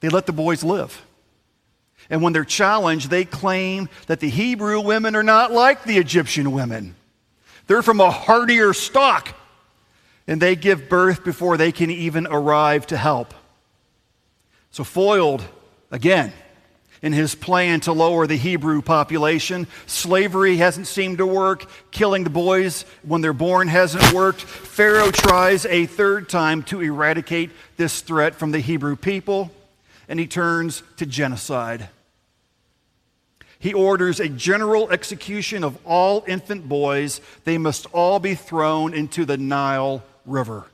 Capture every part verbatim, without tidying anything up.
they let the boys live. And when they're challenged, they claim that the Hebrew women are not like the Egyptian women. They're from a hardier stock, and they give birth before they can even arrive to help. So foiled, again, in his plan to lower the Hebrew population, slavery hasn't seemed to work, killing the boys when they're born hasn't worked. Pharaoh tries a third time to eradicate this threat from the Hebrew people, and he turns to genocide. He orders a general execution of all infant boys. They must all be thrown into the Nile River.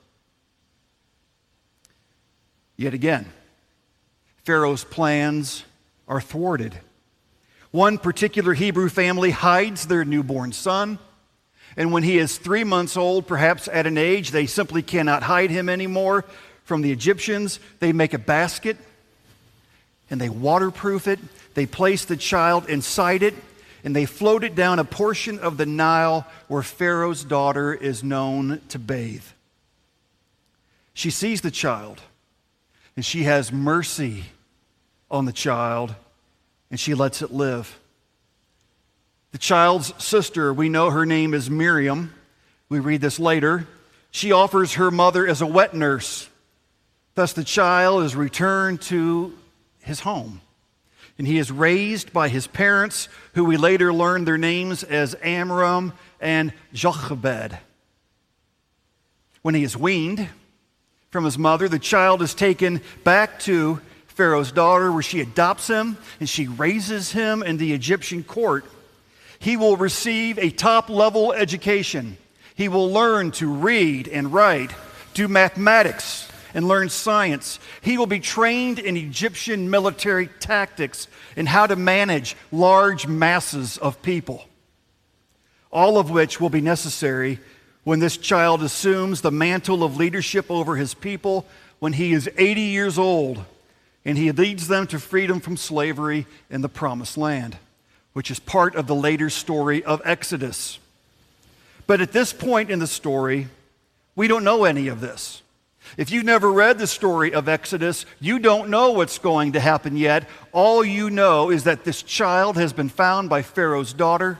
Yet again, Pharaoh's plans are thwarted. One particular Hebrew family hides their newborn son, and when he is three months old, perhaps at an age they simply cannot hide him anymore from the Egyptians, they make a basket and they waterproof it. They place the child inside it, and they float it down a portion of the Nile where Pharaoh's daughter is known to bathe. She sees the child, and she has mercy on the child, and she lets it live. The child's sister, we know her name is Miriam. We read this later. She offers her mother as a wet nurse. Thus the child is returned to his home. And he is raised by his parents, who we later learn their names as Amram and Jochebed. When he is weaned from his mother, the child is taken back to Pharaoh's daughter, where she adopts him and she raises him in the Egyptian court. He will receive a top-level education. He will learn to read and write, do mathematics, and learn science. He will be trained in Egyptian military tactics and how to manage large masses of people, all of which will be necessary when this child assumes the mantle of leadership over his people when he is eighty years old, and he leads them to freedom from slavery in the Promised Land, which is part of the later story of Exodus. But at this point in the story, we don't know any of this. If you've never read the story of Exodus, you don't know what's going to happen yet. All you know is that this child has been found by Pharaoh's daughter,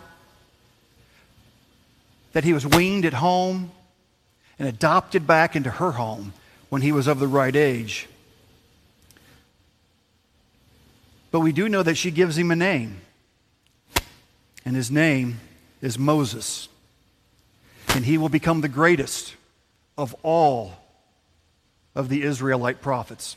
that he was weaned at home and adopted back into her home when he was of the right age. But we do know that she gives him a name, and his name is Moses. And he will become the greatest of all of the Israelite prophets.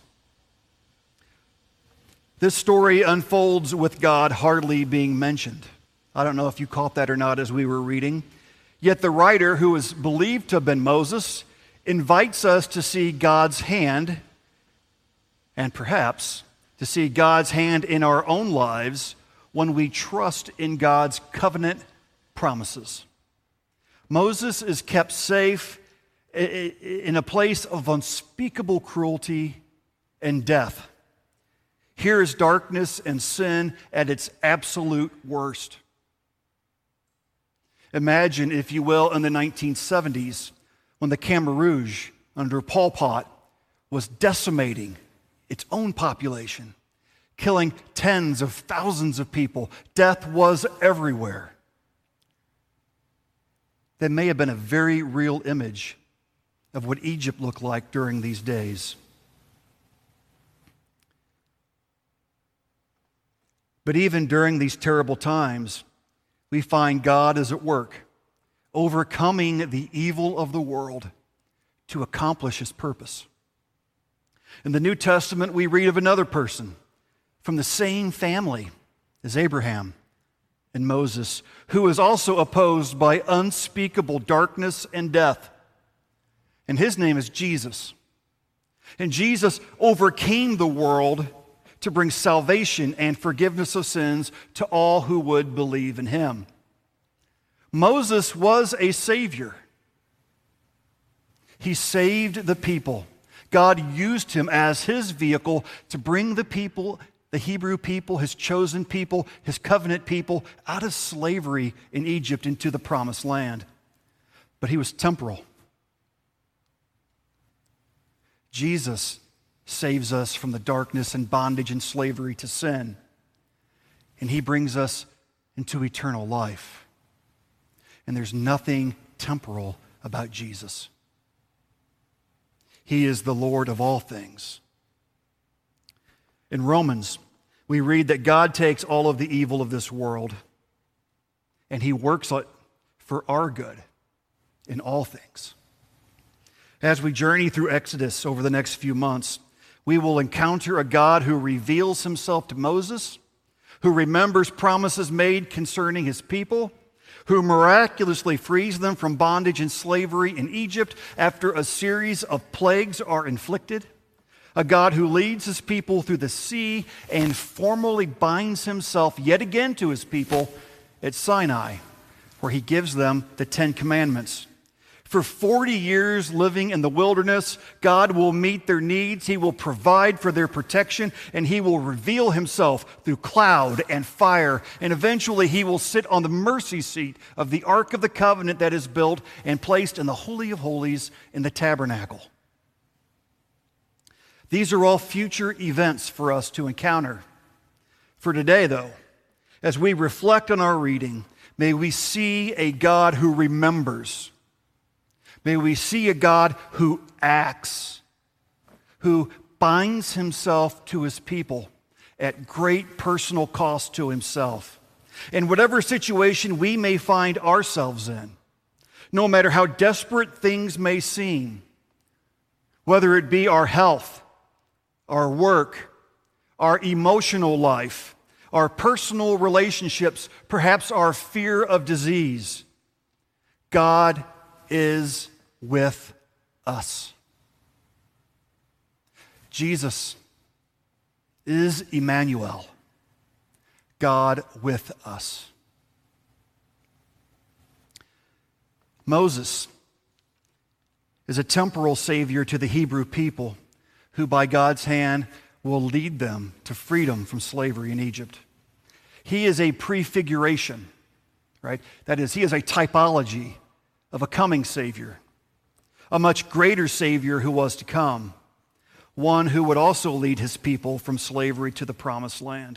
This story unfolds with God hardly being mentioned. I don't know if you caught that or not as we were reading. Yet the writer, who is believed to have been Moses, invites us to see God's hand, and perhaps to see God's hand in our own lives when we trust in God's covenant promises. Moses is kept safe in a place of unspeakable cruelty and death. Here is darkness and sin at its absolute worst. Imagine, if you will, in the nineteen seventies, when the Khmer Rouge under Pol Pot was decimating its own population, killing tens of thousands of people. Death was everywhere. That may have been a very real image of what Egypt looked like during these days. But even during these terrible times, we find God is at work, overcoming the evil of the world to accomplish his purpose. In the New Testament, we read of another person from the same family as Abraham and Moses, who is also opposed by unspeakable darkness and death. And his name is Jesus. And Jesus overcame the world to bring salvation and forgiveness of sins to all who would believe in him. Moses was a savior. He saved the people. God used him as his vehicle to bring the people, the Hebrew people, his chosen people, his covenant people, out of slavery in Egypt into the Promised Land. But he was temporal. Jesus saves us from the darkness and bondage and slavery to sin. And he brings us into eternal life. And there's nothing temporal about Jesus. He is the Lord of all things. In Romans, we read that God takes all of the evil of this world and he works it for our good in all things. As we journey through Exodus over the next few months, we will encounter a God who reveals himself to Moses, who remembers promises made concerning his people, who miraculously frees them from bondage and slavery in Egypt after a series of plagues are inflicted, a God who leads his people through the sea and formally binds himself yet again to his people at Sinai, where he gives them the Ten Commandments. For forty years living in the wilderness, God will meet their needs, he will provide for their protection, and he will reveal himself through cloud and fire. And eventually he will sit on the mercy seat of the Ark of the Covenant that is built and placed in the Holy of Holies in the tabernacle. These are all future events for us to encounter. For today, though, as we reflect on our reading, may we see a God who remembers. May we see a God who acts, who binds himself to his people at great personal cost to himself. In whatever situation we may find ourselves in, no matter how desperate things may seem, whether it be our health, our work, our emotional life, our personal relationships, perhaps our fear of disease, God is with us. Jesus is Emmanuel, God with us. Moses is a temporal savior to the Hebrew people who by God's hand will lead them to freedom from slavery in Egypt. He is a prefiguration, right? That is, he is a typology of a coming Savior, a much greater Savior who was to come, one who would also lead his people from slavery to the promised land.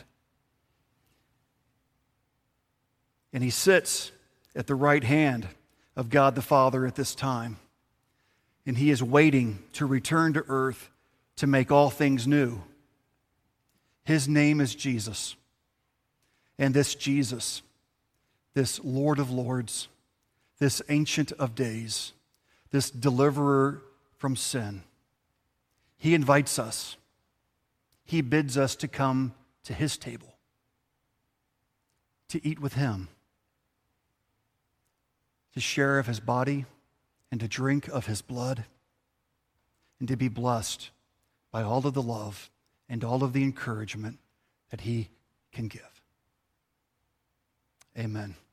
And he sits at the right hand of God the Father at this time, and he is waiting to return to earth to make all things new. His name is Jesus. And this Jesus, this Lord of Lords, this Ancient of Days, this deliverer from sin, he invites us. He bids us to come to his table, to eat with him, to share of his body and to drink of his blood, and to be blessed by all of the love and all of the encouragement that he can give. Amen.